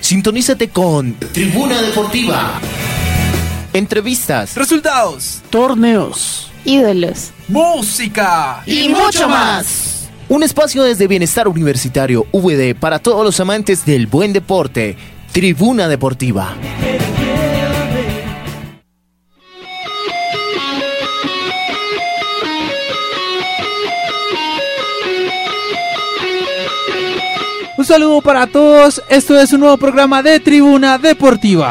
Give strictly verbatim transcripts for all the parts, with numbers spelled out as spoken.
Sintonízate con Tribuna Deportiva. Entrevistas, resultados, torneos, ídolos, música y mucho más. Un espacio desde Bienestar Universitario V D para todos los amantes del buen deporte. Tribuna Deportiva. Un saludo para todos, esto es un nuevo programa de Tribuna Deportiva.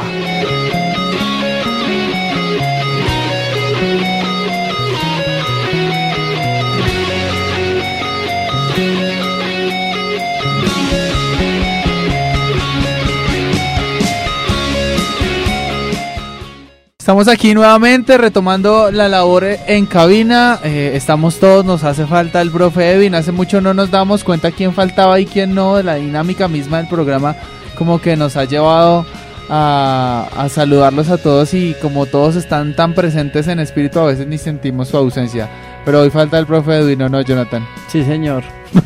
Estamos aquí nuevamente retomando la labor en cabina, eh, estamos todos, nos hace falta el profe Edwin, hace mucho no nos damos cuenta quién faltaba y quién no, la dinámica misma del programa como que nos ha llevado a, a saludarlos a todos y como todos están tan presentes en espíritu a veces ni sentimos su ausencia, pero hoy falta el profe Edwin, ¿o no, Jonathan? Sí, señor.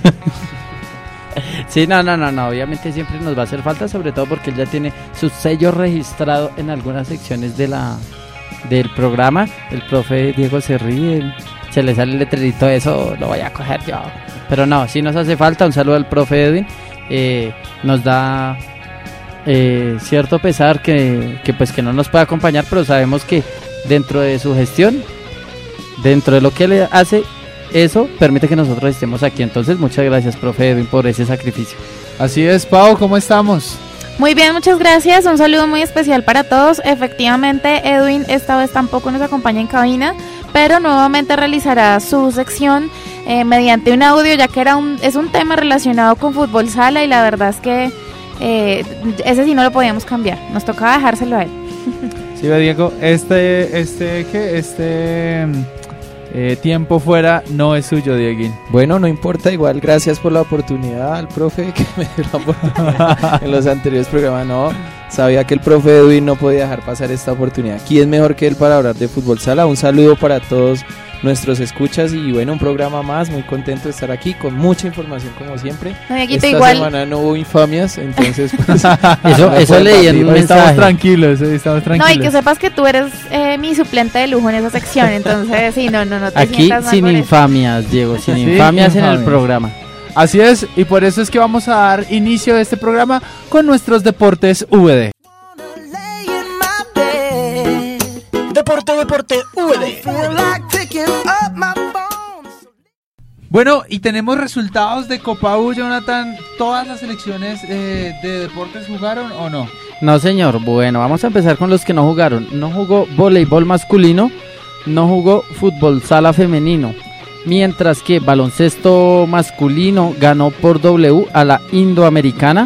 Sí, no, no, no, no, obviamente siempre nos va a hacer falta, sobre todo porque él ya tiene su sello registrado en algunas secciones de la del programa. El profe Diego se ríe, se le sale el letrerito, eso lo voy a coger yo. Pero no, sí nos hace falta, un saludo al profe Edwin. Eh, nos da eh, cierto pesar que, que pues que no nos pueda acompañar, pero sabemos que dentro de su gestión, dentro de lo que le hace, eso permite que nosotros estemos aquí. Entonces muchas gracias, profe Edwin, por ese sacrificio. Así es, Pau, ¿cómo estamos? Muy bien, muchas gracias, un saludo muy especial para todos. Efectivamente, Edwin esta vez tampoco nos acompaña en cabina, pero nuevamente realizará su sección eh, mediante un audio, ya que era un, es un tema relacionado con fútbol sala y la verdad es que eh, ese sí no lo podíamos cambiar, nos tocaba dejárselo a él. Sí, Diego, este, este, ¿qué? Este... Eh, tiempo fuera no es suyo, Dieguín. Bueno, no importa, igual gracias por la oportunidad al profe que me dio la oportunidad en los anteriores programas. No, sabía que el profe Edwin no podía dejar pasar esta oportunidad. ¿Quién mejor que él para hablar de fútbol sala? Un saludo para todos nuestros escuchas y bueno, un programa más, muy contento de estar aquí con mucha información como siempre. No, Esta igual. semana no hubo infamias, entonces pues, eso, eso leí en un mensaje. Estamos tranquilos, estamos tranquilos. No, y que sepas que tú eres eh, mi suplente de lujo en esa sección, entonces sí, no, no, no te aquí sientas mal sin por infamias, eso. Diego, sin sí, infamias en infamias. el programa. Así es, y por eso es que vamos a dar inicio a este programa con nuestros deportes V D. Deporte, deporte, V D. Bueno, y tenemos resultados de Copa U, Jonathan. ¿Todas las selecciones eh, de deportes jugaron o no? No, señor. Bueno, vamos a empezar con los que no jugaron. No jugó voleibol masculino, no jugó fútbol sala femenino, mientras que baloncesto masculino ganó por W a la Indoamericana.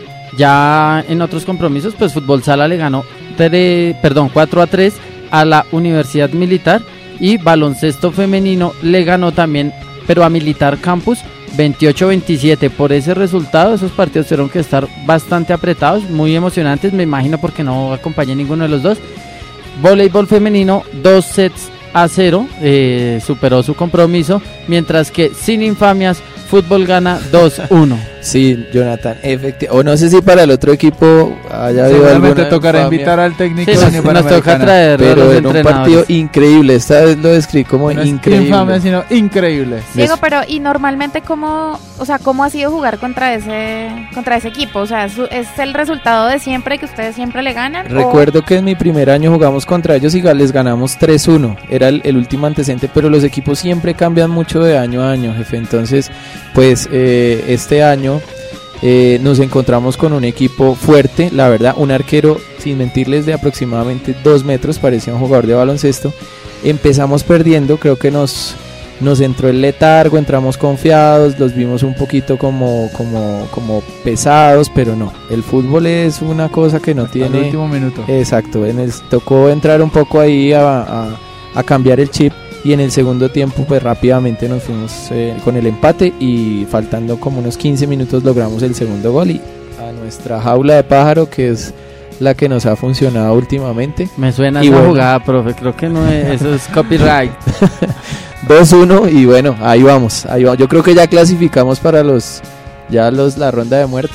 Ya en otros compromisos, pues fútbol sala le ganó tre, perdón, cuatro a tres a la Universidad Militar y baloncesto femenino le ganó también, pero a Militar Campus veintiocho a veintisiete. Por ese resultado, esos partidos tuvieron que estar bastante apretados, muy emocionantes, me imagino, porque no acompañé ninguno de los dos. Voleibol femenino, dos sets a cero, eh, superó su compromiso, mientras que sin infamias, fútbol gana dos uno. Sí, Jonathan, efectivamente. O no sé si para el otro equipo haya habido Seguramente alguna tocará infamia, invitar al técnico Sí, de nos, Panamericana. nos toca traer a pero los en un partido entrenadores. increíble. Esta vez lo describí como No es increíble. infame, sino increíble. Diego, pero y normalmente cómo, o sea, cómo ha sido jugar contra ese contra ese equipo, o sea, ¿es, es el resultado de siempre que ustedes siempre le ganan? Recuerdo o... que en mi primer año jugamos contra ellos y les ganamos tres uno, era el, el último antecedente, pero los equipos siempre cambian mucho de año a año, jefe. Entonces, pues eh, este año eh, nos encontramos con un equipo fuerte, la verdad, un arquero, sin mentirles, de aproximadamente dos metros, parecía un jugador de baloncesto. Empezamos perdiendo, creo que nos... Nos entró el letargo, entramos confiados, los vimos un poquito como, como, como pesados, pero no, el fútbol es una cosa que no Hasta tiene... el último minuto. Exacto, en el, tocó entrar un poco ahí a, a, a cambiar el chip y en el segundo tiempo pues rápidamente nos fuimos eh, con el empate y faltando como unos quince minutos logramos el segundo gol y a nuestra jaula de pájaro, que es la que nos ha funcionado últimamente. Me suena y esa bueno, jugada, profe, creo que no es, eso es copyright. dos uno y bueno, ahí vamos, ahí vamos. Yo creo que ya clasificamos para los ya los la ronda de muerte.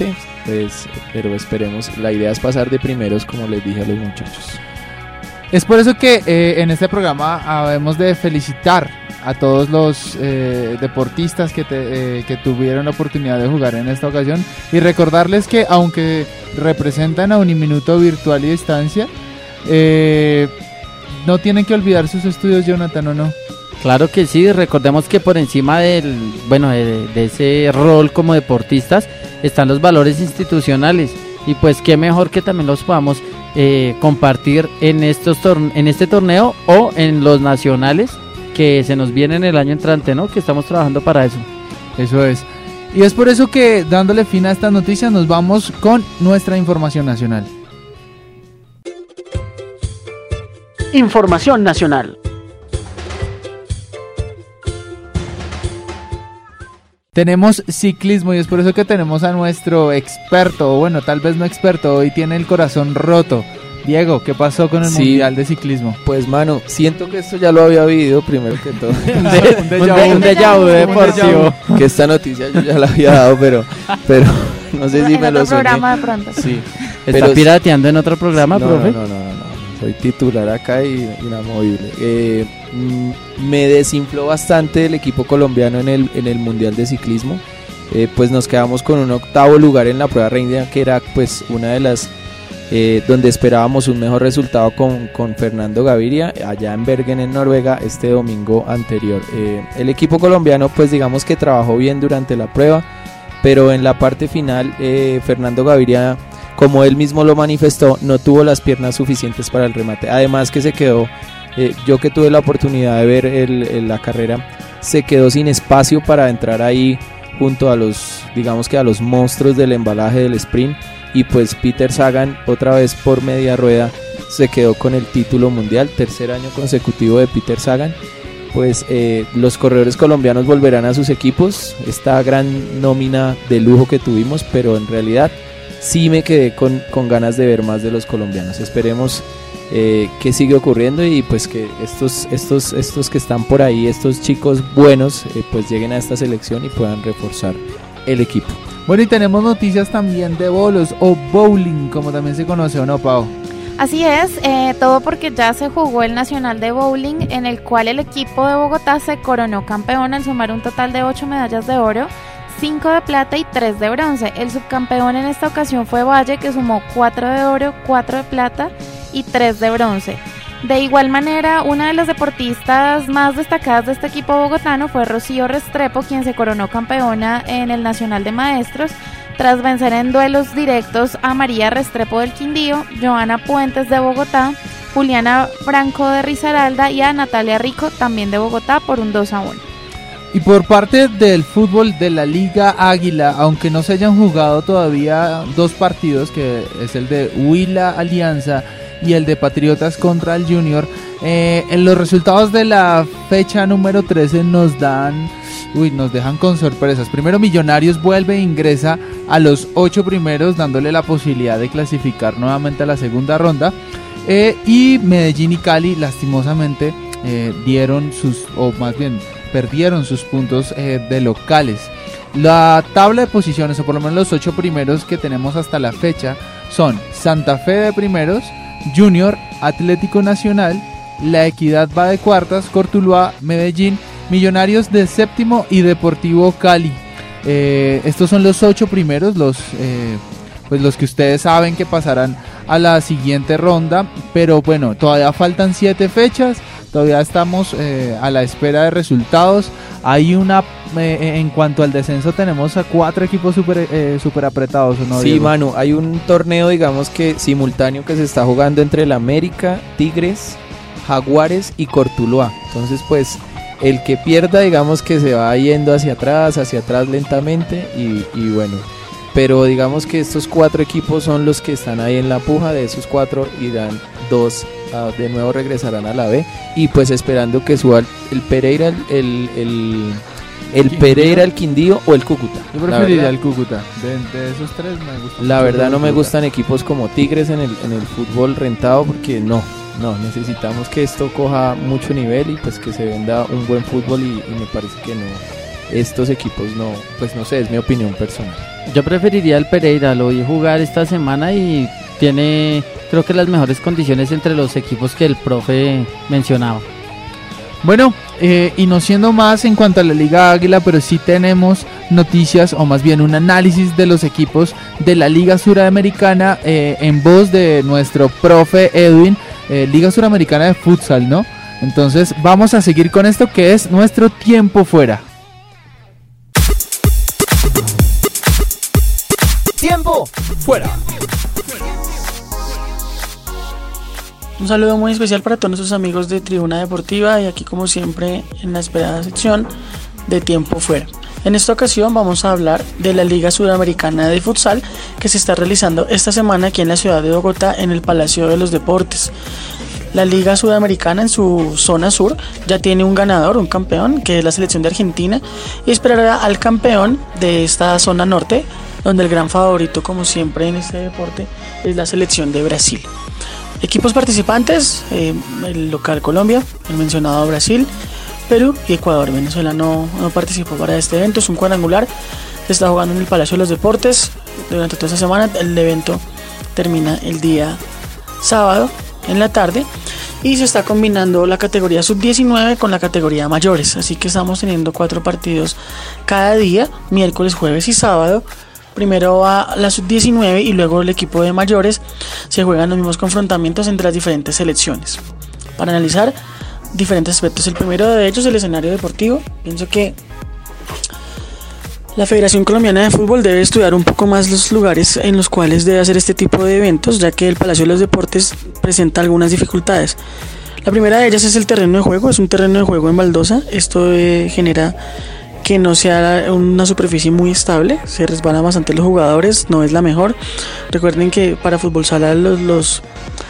pues, pero esperemos, la idea es pasar de primeros, como les dije a los muchachos. Es por eso que eh, en este programa habemos de felicitar a todos los eh, deportistas que, te, eh, que tuvieron la oportunidad de jugar en esta ocasión y recordarles que aunque representan a Uniminuto Virtual y Distancia, eh, no tienen que olvidar sus estudios, Jonathan, ¿o no? Claro que sí, recordemos que por encima del, bueno, de, de ese rol como deportistas están los valores institucionales y pues qué mejor que también los podamos eh, compartir en estos torne- en este torneo o en los nacionales que se nos vienen el año entrante, ¿no? Que estamos trabajando para eso. Eso es. Y es por eso que, dándole fin a estas noticias, nos vamos con nuestra información nacional. Información nacional. Tenemos ciclismo y es por eso que tenemos a nuestro experto, o bueno, tal vez no experto, hoy tiene el corazón roto. Diego, ¿qué pasó con el Sí. Mundial de Ciclismo? Pues mano, siento que esto ya lo había vivido primero que todo. Un Un déjà de- vu. un déjà vu deportivo. Que esta noticia yo ya la había dado, pero, pero no sé si en me otro lo soñé. programa de pronto. Sí. ¿Está Pero- pirateando en otro programa, no, profe? No, no, no, no, no. Soy titular acá y inamovible. Eh, mm, me desinfló bastante el equipo colombiano en el, en el Mundial de Ciclismo. Eh, pues nos quedamos con un octavo lugar en la prueba reina, que era pues una de las eh, donde esperábamos un mejor resultado con, con Fernando Gaviria allá en Bergen, en Noruega, este domingo anterior. Eh, el equipo colombiano pues digamos que trabajó bien durante la prueba, pero en la parte final eh, Fernando Gaviria, como él mismo lo manifestó, no tuvo las piernas suficientes para el remate. Además que se quedó, eh, yo que tuve la oportunidad de ver el, el, la carrera, se quedó sin espacio para entrar ahí junto a los, digamos que a los monstruos del embalaje del sprint, y pues Peter Sagan otra vez por media rueda se quedó con el título mundial, tercer año consecutivo de Peter Sagan. Pues eh, los corredores colombianos volverán a sus equipos, esta gran nómina de lujo que tuvimos, pero en realidad sí me quedé con, con ganas de ver más de los colombianos. Esperemos eh, que sigue ocurriendo y pues que estos, estos, estos que están por ahí, estos chicos buenos, eh, pues lleguen a esta selección y puedan reforzar el equipo. Bueno, y tenemos noticias también de bolos o bowling, como también se conoce, ¿o no, Pau? Así es, eh, todo porque ya se jugó el Nacional de Bowling, en el cual el equipo de Bogotá se coronó campeón al sumar un total de ocho medallas de oro, cinco de plata y tres de bronce. El subcampeón en esta ocasión fue Valle, que sumó cuatro de oro, cuatro de plata y tres de bronce. De igual manera, una de las deportistas más destacadas de este equipo bogotano fue Rocío Restrepo, quien se coronó campeona en el Nacional de Maestros, tras vencer en duelos directos a María Restrepo del Quindío, Joana Puentes de Bogotá, Juliana Franco de Risaralda y a Natalia Rico, también de Bogotá, por un dos a uno. Y por parte del fútbol de la Liga Águila, aunque no se hayan jugado todavía dos partidos, que es el de Huila Alianza y el de Patriotas contra el Junior, eh, en los resultados de la fecha número trece nos dan, uy, nos dejan con sorpresas. Primero, Millonarios vuelve e ingresa a los ocho primeros, dándole la posibilidad de clasificar nuevamente a la segunda ronda. Eh, y Medellín y Cali, lastimosamente, eh, dieron sus, o más bien, perdieron sus puntos eh, de locales. La tabla de posiciones, o por lo menos los ocho primeros que tenemos hasta la fecha, son Santa Fe de primeros, Junior, Atlético Nacional, La Equidad va de cuartas, Cortuluá, Medellín, Millonarios de séptimo y Deportivo Cali. Eh, estos son los ocho primeros, los, eh, pues los que ustedes saben que pasarán a la siguiente ronda, pero bueno, todavía faltan siete fechas. Todavía estamos eh, a la espera de resultados. Hay una, eh, en cuanto al descenso, tenemos a cuatro equipos súper eh, super apretados, ¿o no, Sí, Diego? Manu, hay un torneo, digamos que simultáneo, que se está jugando entre el América, Tigres, Jaguares y Cortuluá. Entonces, pues, el que pierda, digamos que se va yendo hacia atrás, hacia atrás lentamente y, y bueno. Pero digamos que estos cuatro equipos son los que están ahí en la puja. De esos cuatro irán dos, uh, de nuevo regresarán a la B. Y pues esperando que suba el, el Pereira, el, el, el, el Pereira, el Quindío o el Cúcuta. Yo La preferiría verdad- el Cúcuta. De, de esos tres me gusta. La mucho verdad el no me Cúcuta. gustan equipos como Tigres en el, en el fútbol rentado, porque no, no, necesitamos que esto coja mucho nivel y pues que se venda un buen fútbol y, y me parece que no, estos equipos no, pues no sé, es mi opinión personal. Yo preferiría el Pereira, lo vi jugar esta semana y tiene, creo que las mejores condiciones entre los equipos que el profe mencionaba. Bueno, eh, y no siendo más en cuanto a la Liga Águila, pero sí tenemos noticias o más bien un análisis de los equipos de la Liga Suramericana eh, en voz de nuestro profe Edwin, eh, Liga Suramericana de Futsal, ¿no? Entonces vamos a seguir con esto que es nuestro tiempo fuera. Tiempo fuera. Un saludo muy especial para todos nuestros amigos de Tribuna Deportiva y aquí como siempre en la esperada sección de Tiempo Fuera. En esta ocasión vamos a hablar de la Liga Sudamericana de Futsal que se está realizando esta semana aquí en la ciudad de Bogotá en el Palacio de los Deportes. La Liga Sudamericana en su zona sur ya tiene un ganador, un campeón, que es la selección de Argentina, y esperará al campeón de esta zona norte, donde el gran favorito como siempre en este deporte es la selección de Brasil. Equipos participantes, eh, el local Colombia, el mencionado Brasil, Perú y Ecuador. Venezuela no, no participó para este evento, es un cuadrangular, se está jugando en el Palacio de los Deportes durante toda esta semana. El evento termina el día sábado en la tarde y se está combinando la categoría sub diecinueve con la categoría mayores, así que estamos teniendo cuatro partidos cada día, miércoles, jueves y sábado. Primero va la sub diecinueve y luego el equipo de mayores. Se juegan los mismos confrontamientos entre las diferentes selecciones para analizar diferentes aspectos. El primero de ellos es el escenario deportivo. Pienso que la Federación Colombiana de Fútbol debe estudiar un poco más los lugares en los cuales debe hacer este tipo de eventos, ya que el Palacio de los Deportes presenta algunas dificultades. La primera de ellas es el terreno de juego, es un terreno de juego en baldosa. Esto eh, genera que no sea una superficie muy estable, se resbalan bastante los jugadores, no es la mejor. Recuerden que para fútbol sala los, los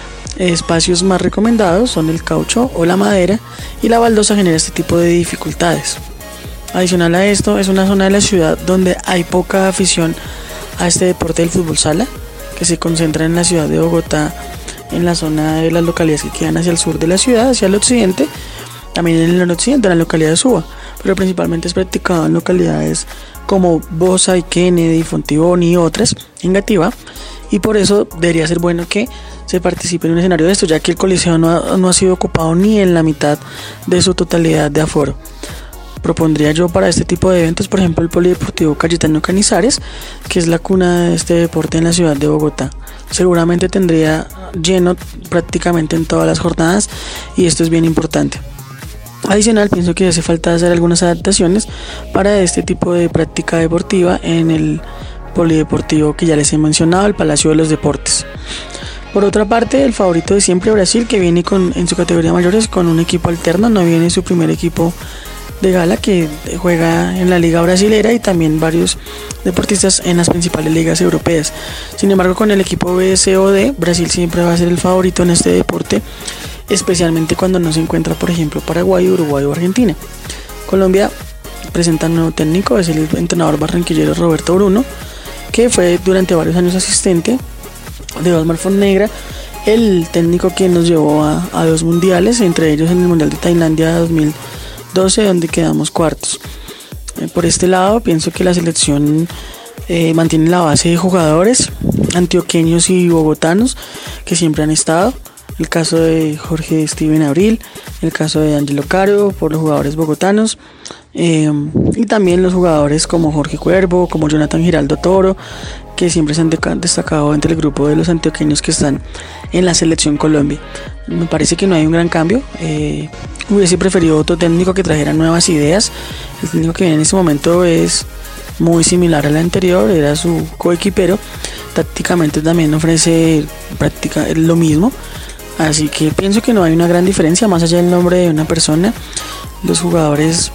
espacios más recomendados son el caucho o la madera, y la baldosa genera este tipo de dificultades. Adicional a esto, es una zona de la ciudad donde hay poca afición a este deporte del fútbol sala, que se concentra en la ciudad de Bogotá, en la zona de las localidades que quedan hacia el sur de la ciudad, hacia el occidente, también en el occidente, en la localidad de Suba, pero principalmente es practicado en localidades como Bosa y Kennedy, Fontibón y otras, en Gativa, y por eso debería ser bueno que se participe en un escenario de esto, ya que el coliseo no ha, no ha sido ocupado ni en la mitad de su totalidad de aforo. Propondría yo para este tipo de eventos, por ejemplo, el Polideportivo Cayetano Canizares, que es la cuna de este deporte en la ciudad de Bogotá. Seguramente tendría lleno prácticamente en todas las jornadas y esto es bien importante. Adicional, pienso que hace falta hacer algunas adaptaciones para este tipo de práctica deportiva en el polideportivo que ya les he mencionado, el Palacio de los Deportes. Por otra parte, el favorito de siempre, Brasil, que viene con, en su categoría mayores con un equipo alterno, no viene su primer equipo de gala, que juega en la liga brasilera y también varios deportistas en las principales ligas europeas. Sin embargo, con el equipo B S O D, Brasil siempre va a ser el favorito en este deporte, especialmente cuando no se encuentra, por ejemplo, Paraguay, Uruguay o Argentina. Colombia presenta un nuevo técnico, es el entrenador barranquillero Roberto Bruno, que fue durante varios años asistente de Osmar Fonnegra, el técnico que nos llevó a, a dos mundiales, entre ellos en el Mundial de Tailandia dos mil doce, donde quedamos cuartos. Eh, por este lado, pienso que la selección eh, mantiene la base de jugadores antioqueños y bogotanos que siempre han estado. El caso de Jorge Steven Abril, el caso de Angelo Caro por los jugadores bogotanos, eh, y también los jugadores como Jorge Cuervo, como Jonathan Giraldo Toro, que siempre se han destacado entre el grupo de los antioqueños que están en la selección Colombia. Me parece que no hay un gran cambio. Eh, hubiese preferido otro técnico que trajera nuevas ideas. El técnico que viene en este momento es muy similar al anterior, era su coequipero. Tácticamente también ofrece práctica lo mismo. Así que pienso que no hay una gran diferencia más allá del nombre de una persona. Los jugadores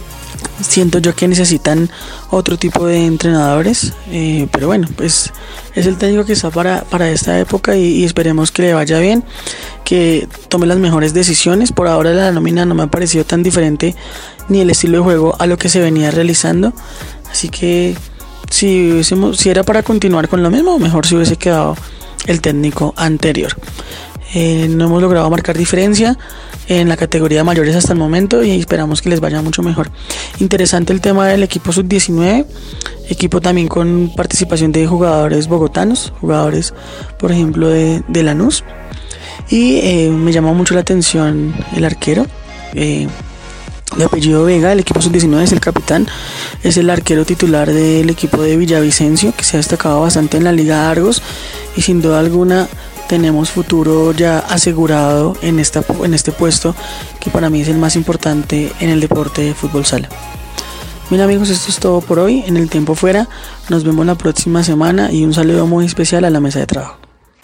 siento yo que necesitan otro tipo de entrenadores, eh, pero bueno, pues es el técnico que está para, para esta época y, y esperemos que le vaya bien, que tome las mejores decisiones. Por ahora la nómina no me ha parecido tan diferente ni el estilo de juego a lo que se venía realizando, así que si, hubiésemos, si era para continuar con lo mismo, mejor si hubiese quedado el técnico anterior. Eh, no hemos logrado marcar diferencia en la categoría de mayores hasta el momento y esperamos que les vaya mucho mejor. Interesante el tema del equipo sub diecinueve, equipo también con participación de jugadores bogotanos, jugadores por ejemplo de, de Lanús, y eh, me llamó mucho la atención el arquero, eh, de apellido Vega, el equipo sub diecinueve es el capitán, es el arquero titular del equipo de Villavicencio, que se ha destacado bastante en la Liga Argos y sin duda alguna tenemos futuro ya asegurado en, esta, en este puesto que para mí es el más importante en el deporte de fútbol sala. Bien amigos, esto es todo por hoy en El Tiempo Fuera, nos vemos la próxima semana y un saludo muy especial a la mesa de trabajo.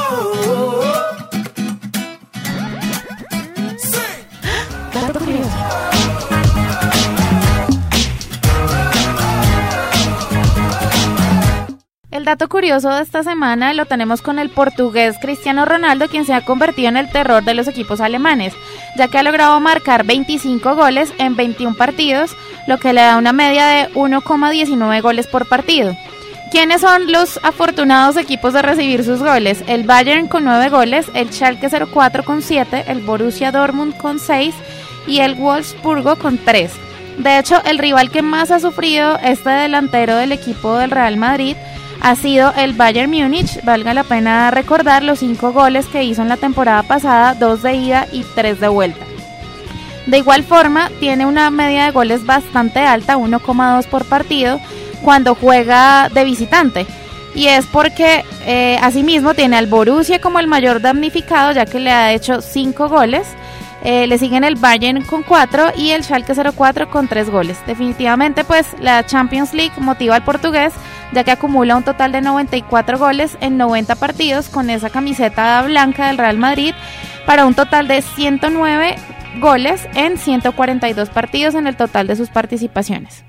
El dato curioso de esta semana lo tenemos con el portugués Cristiano Ronaldo, quien se ha convertido en el terror de los equipos alemanes, ya que ha logrado marcar veinticinco goles en veintiún partidos, lo que le da una media de uno coma diecinueve goles por partido. ¿Quiénes son los afortunados equipos de recibir sus goles? El Bayern con nueve goles, el Schalke cero cuatro con siete, el Borussia Dortmund con seis y el Wolfsburgo con tres. De hecho, el rival que más ha sufrido este delantero del equipo del Real Madrid ha sido el Bayern Múnich. Valga la pena recordar los cinco goles que hizo en la temporada pasada, dos de ida y tres de vuelta. De igual forma, tiene una media de goles bastante alta, uno coma dos por partido, cuando juega de visitante. Y es porque, eh, asimismo, tiene al Borussia como el mayor damnificado, ya que le ha hecho cinco goles. Eh, le siguen el Bayern con cuatro y el Schalke cero cuatro con tres goles. Definitivamente, pues, la Champions League motiva al portugués, ya que acumula un total de noventa y cuatro goles en noventa partidos con esa camiseta blanca del Real Madrid, para un total de ciento nueve goles en ciento cuarenta y dos partidos en el total de sus participaciones.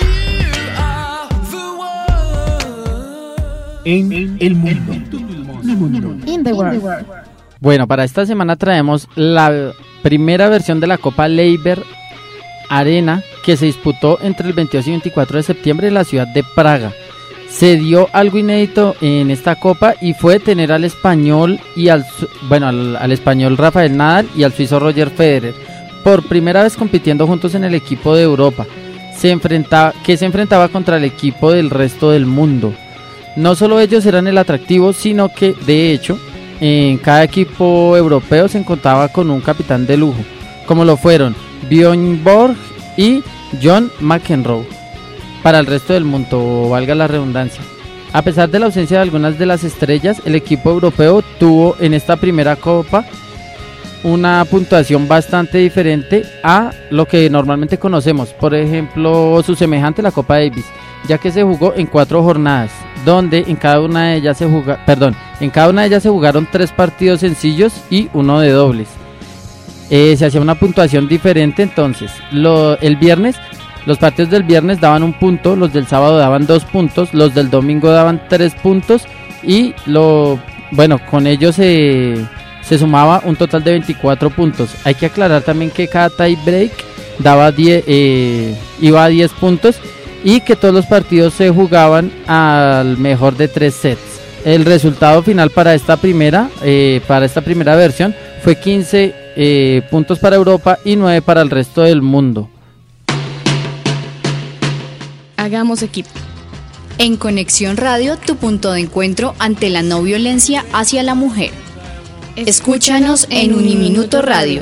En el mundo. In the world. Bueno, para esta semana traemos la primera versión de la Copa Leiber Arena, que se disputó entre el veintidós y veinticuatro de septiembre en la ciudad de Praga. Se dio algo inédito en esta copa y fue tener al español y al bueno al, al español Rafael Nadal y al suizo Roger Federer por primera vez compitiendo juntos en el equipo de Europa, se enfrentaba, que se enfrentaba contra el equipo del resto del mundo. No solo ellos eran el atractivo, sino que de hecho en cada equipo europeo se encontraba con un capitán de lujo, como lo fueron Björn Borg y John McEnroe. Para el resto del mundo, valga la redundancia. A pesar de la ausencia de algunas de las estrellas, el equipo europeo tuvo en esta primera copa una puntuación bastante diferente a lo que normalmente conocemos. Por ejemplo, su semejante, la Copa Davis, ya que se jugó en cuatro jornadas, donde en cada una de ellas se juga, perdón, en cada una de ellas se jugaron tres partidos sencillos y uno de dobles. Eh, se hacía una puntuación diferente, entonces lo, el viernes, los partidos del viernes daban un punto, los del sábado daban dos puntos, los del domingo daban tres puntos y lo, bueno, con ellos se, se sumaba un total de veinticuatro puntos. Hay que aclarar también que cada tie break daba diez, eh, iba a diez puntos y que todos los partidos se jugaban al mejor de tres sets. El resultado final para esta primera, eh, para esta primera versión fue quince eh, puntos para Europa y nueve para el resto del mundo. Hagamos equipo. En Conexión Radio, tu punto de encuentro ante la no violencia hacia la mujer. Escúchanos en Uniminuto Radio.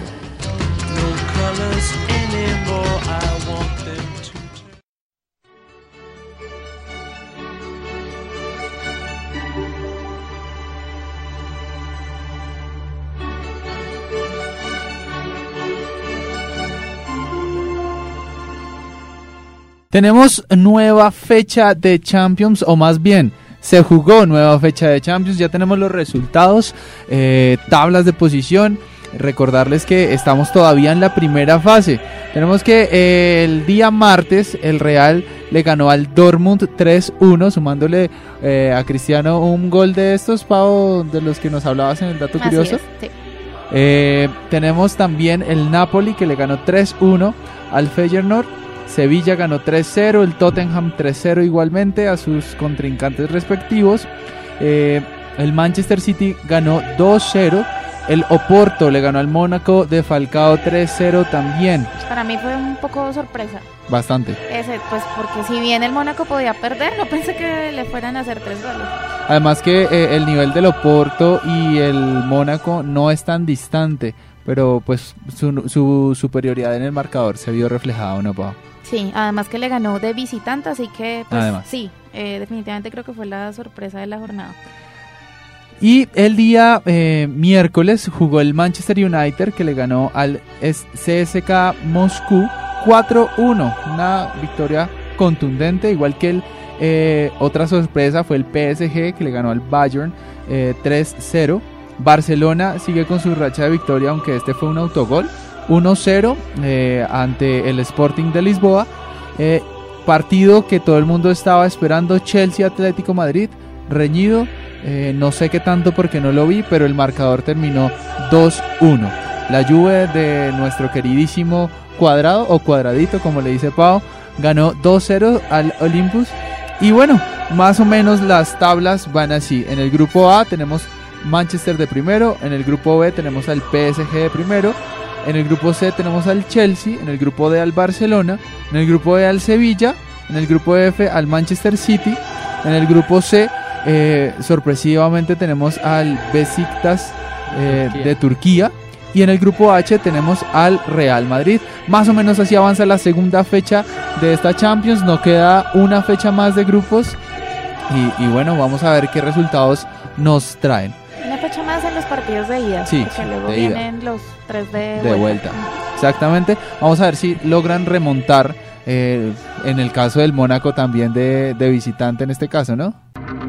Tenemos nueva fecha de Champions, o más bien, se jugó nueva fecha de Champions, ya tenemos los resultados, eh, tablas de posición. Recordarles que estamos todavía en la primera fase. Tenemos que eh, el día martes el Real le ganó al Dortmund tres uno, sumándole eh, a Cristiano un gol de estos, Pau, de los que nos hablabas en el dato Así curioso. es, sí. Eh, tenemos también el Napoli, que le ganó tres uno al Feyenoord. Sevilla ganó tres cero, el Tottenham tres cero igualmente a sus contrincantes respectivos. Eh, el Manchester City ganó dos cero el Oporto le ganó al Mónaco de Falcao tres cero también. Para mí fue un poco sorpresa. Bastante. Ese, pues porque si bien el Mónaco podía perder, no pensé que le fueran a hacer tres goles. Además que eh, el nivel del Oporto y el Mónaco no es tan distante, pero pues su, su superioridad en el marcador se vio reflejada, ¿no, Pau? Sí, además que le ganó de visitante, así que pues Además. sí, eh, definitivamente creo que fue la sorpresa de la jornada. Y el día eh, miércoles jugó el Manchester United, que le ganó al C S K Moscú cuatro uno, una victoria contundente, igual que el eh, otra sorpresa fue el P S G, que le ganó al Bayern eh, tres cero. Barcelona sigue con su racha de victoria, aunque este fue un autogol, uno cero eh, ante el Sporting de Lisboa. Eh, partido que todo el mundo estaba esperando, Chelsea Atlético Madrid, reñido, eh, no sé qué tanto porque no lo vi, pero el marcador terminó dos uno. La Juve de nuestro queridísimo Cuadrado, o Cuadradito como le dice Pau, ganó dos cero al Olympus. Y bueno, más o menos las tablas van así. En el grupo A tenemos Manchester de primero, en el grupo B tenemos al P S G de primero, en el grupo C tenemos al Chelsea, en el grupo D al Barcelona, en el grupo E al Sevilla, en el grupo F al Manchester City, en el grupo C eh, sorpresivamente tenemos al Besiktas eh, de Turquía, y en el grupo H tenemos al Real Madrid. Más o menos así avanza la segunda fecha de esta Champions, no queda una fecha más de grupos, y, y bueno, vamos a ver qué resultados nos traen. Una fecha más en los partidos de ida, sí, porque luego de ida. vienen los tres de, de vuelta. vuelta. Exactamente, vamos a ver si logran remontar, eh, en el caso del Mónaco también de, de visitante en este caso, ¿no?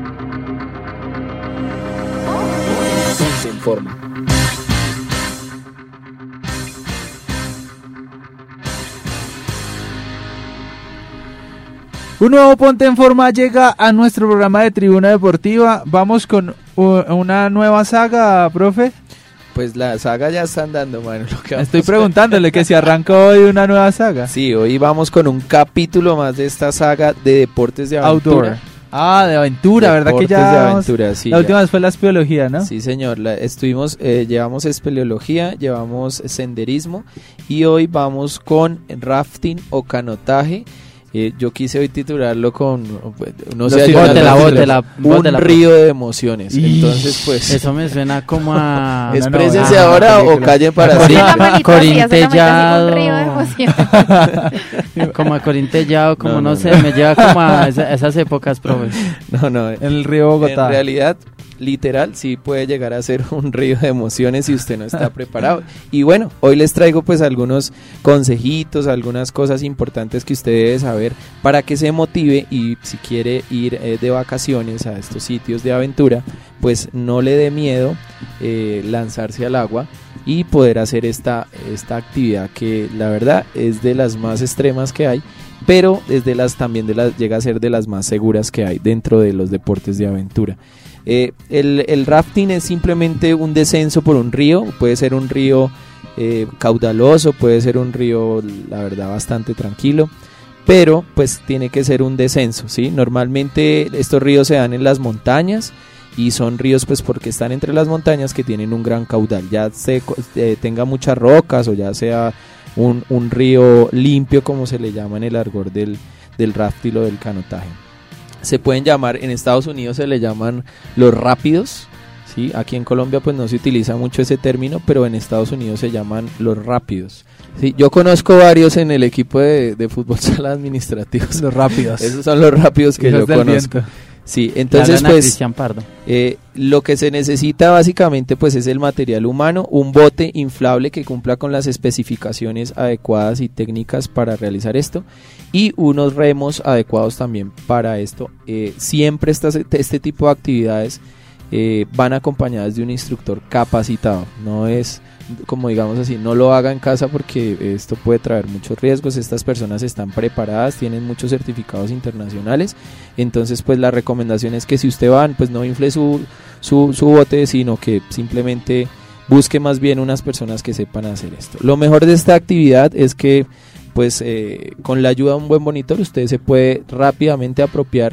Se informa. Un nuevo Ponte en Forma llega a nuestro programa de Tribuna Deportiva. Vamos con uh, una nueva saga, profe. Pues la saga ya está andando, mano. Lo que Estoy preguntándole que si arranca hoy una nueva saga. Sí, hoy vamos con un capítulo más de esta saga de deportes de aventura. Outdoor. Ah, de aventura, Deportes ¿verdad que ya? de aventura, sí. La ya. última vez fue la espeleología, ¿no? Sí, señor. La, estuvimos, eh, llevamos espeleología, llevamos senderismo y hoy vamos con rafting o canotaje. Eh, yo quise hoy titularlo con no sé, bótela, bótela, un bótela, río de emociones. Y entonces, pues eso me suena como a exprésense no, ahora no, o callen para Sí, siempre. la manito Corintellado. así, hace un río de emoción. como a Corintellado, como No, no, no, sé, no. me lleva como a esa- esas épocas, profe. No, no. En el río Bogotá. En realidad, literal, sí puede llegar a ser un río de emociones si usted no está preparado. Y bueno, hoy les traigo pues algunos consejitos, algunas cosas importantes que usted debe saber para que se motive y si quiere ir eh, de vacaciones a estos sitios de aventura, pues no le dé miedo eh, lanzarse al agua y poder hacer esta, esta actividad que la verdad es de las más extremas que hay, pero es de las, también de las, llega a ser de las más seguras que hay dentro de los deportes de aventura. Eh, el, el rafting es simplemente un descenso por un río, puede ser un río eh, caudaloso, puede ser un río, la verdad, bastante tranquilo, pero pues tiene que ser un descenso, ¿sí? Normalmente estos ríos se dan en las montañas y son ríos pues porque están entre las montañas que tienen un gran caudal, ya se, eh, tenga muchas rocas o ya sea un, un río limpio como se le llama en el argot del, del rafting o del canotaje. Se pueden llamar, en Estados Unidos se le llaman los rápidos, ¿sí? Aquí en Colombia pues no se utiliza mucho ese término, pero en Estados Unidos se llaman los rápidos. Sí, yo conozco varios en el equipo de, de fútbol sala administrativos. Los rápidos. Esos son los rápidos que Hijos yo del conozco. viento. Sí, entonces Hablan a pues Cristian Pardo. eh, lo que se necesita básicamente pues es el material humano, un bote inflable que cumpla con las especificaciones adecuadas y técnicas para realizar esto y unos remos adecuados también para esto. Eh, siempre estas, este tipo de actividades eh, van acompañadas de un instructor capacitado, no es como digamos así, no lo haga en casa porque esto puede traer muchos riesgos. Estas personas están preparadas, tienen muchos certificados internacionales, entonces pues la recomendación es que si usted va, pues no infle su, su, su bote, sino que simplemente busque más bien unas personas que sepan hacer esto. Lo mejor de esta actividad es que pues eh, con la ayuda de un buen monitor usted se puede rápidamente apropiar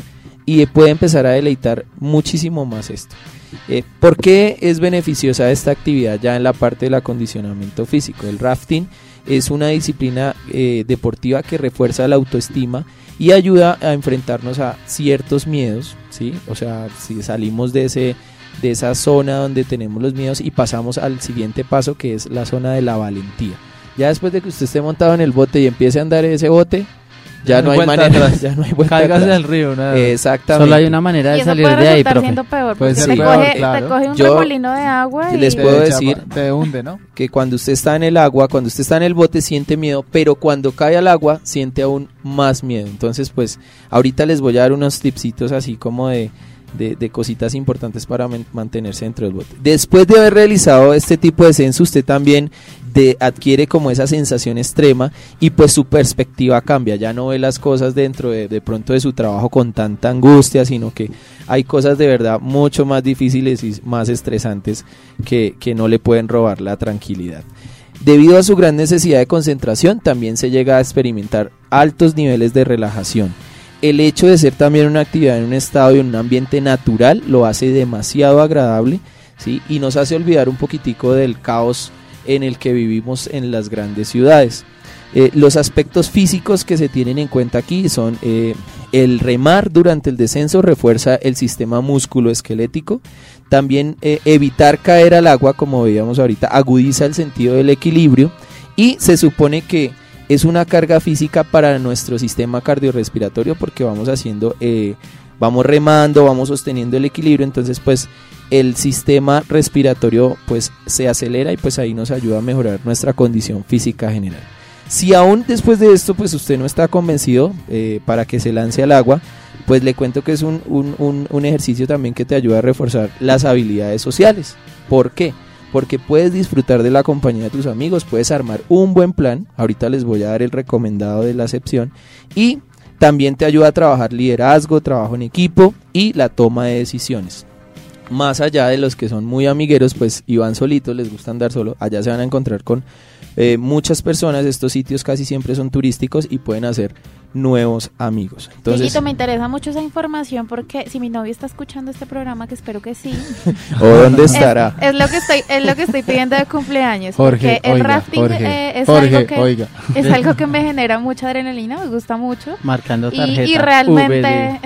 y puede empezar a deleitar muchísimo más esto. Eh, ¿Por qué es beneficiosa esta actividad ya en la parte del acondicionamiento físico? El rafting es una disciplina eh, deportiva que refuerza la autoestima y ayuda a enfrentarnos a ciertos miedos, ¿sí? O sea, si salimos de ese de esa zona donde tenemos los miedos y pasamos al siguiente paso, que es la zona de la valentía. Ya después de que usted esté montado en el bote y empiece a andar ese bote, ya no, no hay manera, atrás. ya no hay vuelta Cáigase al río, nada. Exactamente. Solo hay una manera de salir de ahí, profe. Siendo peor, pues porque sí, te, coge, peor, claro. te coge un Yo remolino de agua y les puedo te decir chapa, te hunde, ¿no? Que cuando usted está en el agua, cuando usted está en el bote siente miedo, pero cuando cae al agua siente aún más miedo. Entonces, pues, ahorita les voy a dar unos tipsitos así como de De, de cositas importantes para man, mantenerse dentro del bote. Después de haber realizado este tipo de descenso, usted también de, adquiere como esa sensación extrema y pues su perspectiva cambia, ya no ve las cosas dentro de, de pronto de su trabajo con tanta angustia, sino que hay cosas de verdad mucho más difíciles y más estresantes que, que no le pueden robar la tranquilidad. Debido a su gran necesidad de concentración, también se llega a experimentar altos niveles de relajación. El hecho de ser también una actividad en un estado y en un ambiente natural lo hace demasiado agradable, ¿sí? Y nos hace olvidar un poquitico del caos en el que vivimos en las grandes ciudades. Eh, los aspectos físicos que se tienen en cuenta aquí son eh, el remar durante el descenso refuerza el sistema musculoesquelético, también eh, evitar caer al agua, como veíamos ahorita, agudiza el sentido del equilibrio y se supone que es una carga física para nuestro sistema cardiorrespiratorio porque vamos haciendo, eh, vamos remando, vamos sosteniendo el equilibrio, entonces pues el sistema respiratorio pues se acelera y pues ahí nos ayuda a mejorar nuestra condición física general. Si aún después de esto pues usted no está convencido eh, para que se lance al agua, pues le cuento que es un, un, un, un ejercicio también que te ayuda a reforzar las habilidades sociales. ¿Por qué? Porque puedes disfrutar de la compañía de tus amigos, puedes armar un buen plan, ahorita les voy a dar el recomendado de la acepción, y también te ayuda a trabajar liderazgo, trabajo en equipo y la toma de decisiones. Más allá de los que son muy amigueros, pues y van solitos, les gusta andar solo, allá se van a encontrar con eh, muchas personas, estos sitios casi siempre son turísticos y pueden hacer nuevos amigos. Entonces, Dieguito, me interesa mucho esa información porque si mi novio está escuchando este programa, que espero que sí. ¿O dónde estará? Es, es lo que estoy, es lo que estoy pidiendo de cumpleaños. Jorge, porque el oiga, rafting Jorge, eh, es Jorge, algo que oiga. es algo que me genera mucha adrenalina, me gusta mucho. Marcando Y, tarjeta. y realmente,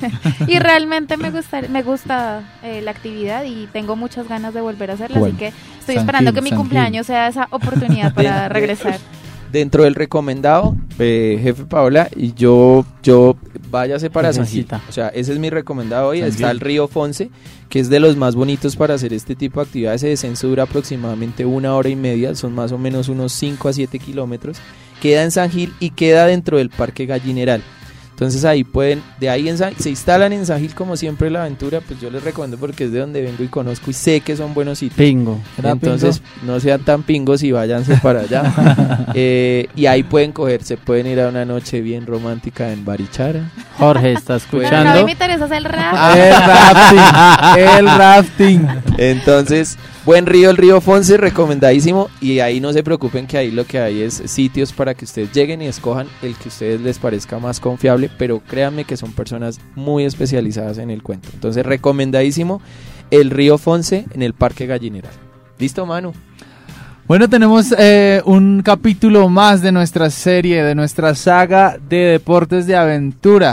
y realmente me gusta, me gusta eh, la actividad y tengo muchas ganas de volver a hacerla, Bueno, así que estoy tranquilo, esperando que mi tranquilo. cumpleaños sea esa oportunidad para regresar. Dentro del recomendado, eh, jefe Paola, y yo, yo váyase para San Gil. Jefecita. O sea, ese es mi recomendado hoy. San Está Gil. el río Fonce, que es de los más bonitos para hacer este tipo de actividades. Ese descenso dura aproximadamente una hora y media, son más o menos unos cinco a siete kilómetros. Queda en San Gil y queda dentro del Parque Gallineral. Entonces ahí pueden, de ahí en San, se instalan en San Gil como siempre la aventura, pues yo les recomiendo porque es de donde vengo y conozco y sé que son buenos sitios. Pingo. Entonces no sean tan pingos y váyanse para allá. eh, y ahí pueden cogerse, pueden ir a una noche bien romántica en Barichara. Jorge, ¿estás Pero no escuchando? me interesa hacer rap. El rafting, el rafting. Entonces, buen río, el río Fonce, recomendadísimo. Y ahí no se preocupen que ahí lo que hay es sitios para que ustedes lleguen y escojan el que a ustedes les parezca más confiable. Pero créanme que son personas muy especializadas en el cuento. Entonces, recomendadísimo el río Fonce en el Parque Gallineral. ¿Listo, Manu? Bueno, tenemos eh, un capítulo más de nuestra serie, de nuestra saga de deportes de aventura.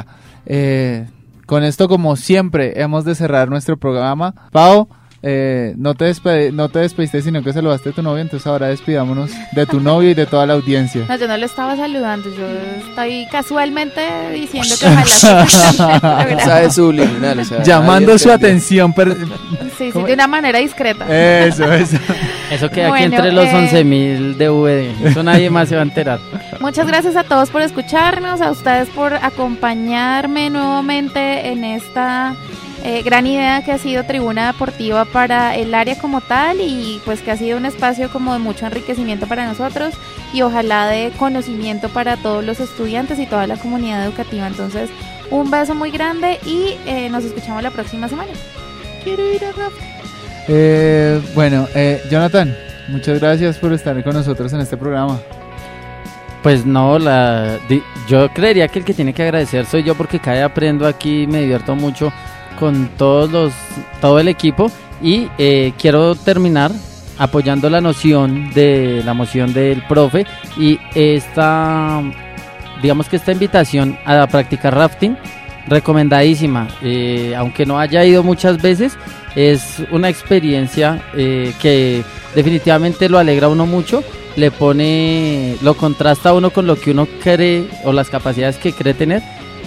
Eh, con esto, como siempre, hemos de cerrar nuestro programa. Pau, eh, no te despedi- no te despediste, sino que saludaste a tu novio, entonces ahora despidámonos de tu novio y de toda la audiencia. No, yo no lo estaba saludando, yo estoy casualmente diciendo que ojalá se escuche el programa. Mensaje subliminal, o sea, Llamando nadie su entendió. atención. per- Sí, sí, ¿Cómo? de una manera discreta. Eso, eso. Eso queda Bueno, aquí entre los eh, once mil de V D. Eso nadie más se va a enterar. Muchas gracias a todos por escucharnos, a ustedes por acompañarme nuevamente en esta eh, gran idea que ha sido Tribuna Deportiva para el área como tal y pues que ha sido un espacio como de mucho enriquecimiento para nosotros y ojalá de conocimiento para todos los estudiantes y toda la comunidad educativa. Entonces, un beso muy grande y eh, nos escuchamos la próxima semana. Quiero ir a Rafa. Eh, bueno, eh, Jonathan, muchas gracias por estar con nosotros en este programa. Pues no, la di, yo creería que el que tiene que agradecer soy yo, porque cada día aprendo aquí, me divierto mucho con todos los, todo el equipo, y eh, quiero terminar apoyando la noción de la moción del profe y esta, digamos que esta invitación a practicar rafting, recomendadísima, eh, aunque no haya ido muchas veces, es una experiencia eh, que definitivamente lo alegra a uno mucho, le pone, lo contrasta a uno con lo que uno cree o las capacidades que cree tener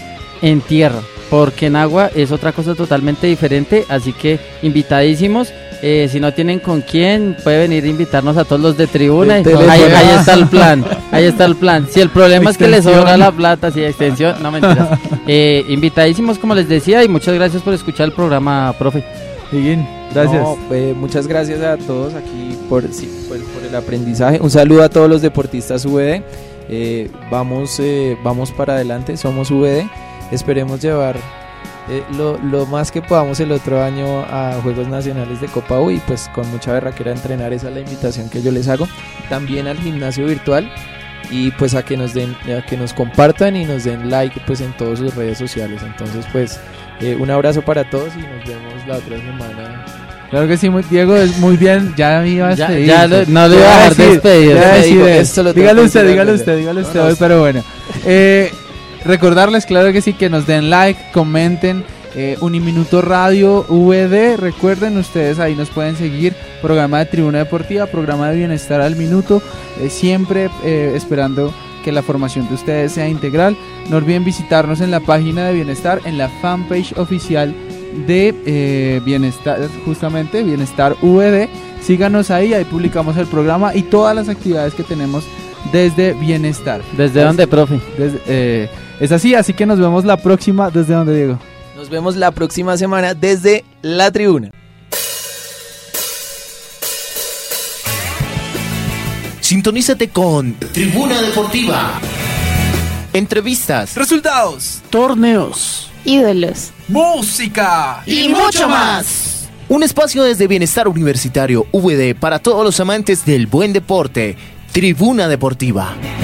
en tierra, porque en agua es otra cosa totalmente diferente, así que invitadísimos. Eh, si no tienen con quién, puede venir a invitarnos a todos los de tribuna. Ahí, ahí está el plan, ahí está el plan. Si el problema extensión. Es que les sobra la plata, si extensión, no mentiras. Eh, invitadísimos, como les decía, y muchas gracias por escuchar el programa, profe. Bien, gracias. No, eh, muchas gracias a todos aquí por, sí, por, por el aprendizaje. Un saludo a todos los deportistas U V D. Eh, vamos, eh, vamos para adelante, somos U V D. Esperemos llevar Eh, lo, lo más que podamos el otro año a Juegos Nacionales de Copa U, y pues con mucha berraquera entrenar. Esa es la invitación que yo les hago. También al gimnasio virtual, y pues a que nos den, a que nos compartan y nos den like pues en todas sus redes sociales. Entonces pues eh, un abrazo para todos y nos vemos la otra semana. Claro que sí, muy, Diego, es muy bien, ya me iba a despedir. Ya, ya lo, no le iba a dejar despedir. Dígalo usted, dígalo usted, dígalo usted hoy, pero bueno. Eh... Recordarles, claro que sí, que nos den like, comenten, eh, Uniminuto Radio V D, recuerden ustedes, ahí nos pueden seguir, programa de Tribuna Deportiva, programa de Bienestar al Minuto, eh, siempre eh, esperando que la formación de ustedes sea integral. No olviden visitarnos en la página de Bienestar, en la fanpage oficial de eh, Bienestar, justamente Bienestar V D, síganos ahí, ahí publicamos el programa y todas las actividades que tenemos desde Bienestar. ¿Desde dónde, profe? Desde, eh, es así, así que nos vemos la próxima. ¿Desde dónde, Diego? Nos vemos la próxima semana desde la tribuna. Sintonízate con Tribuna Deportiva. Entrevistas, resultados, torneos, ídolos, música y mucho más. Un espacio desde Bienestar Universitario V D para todos los amantes del buen deporte. Tribuna Deportiva.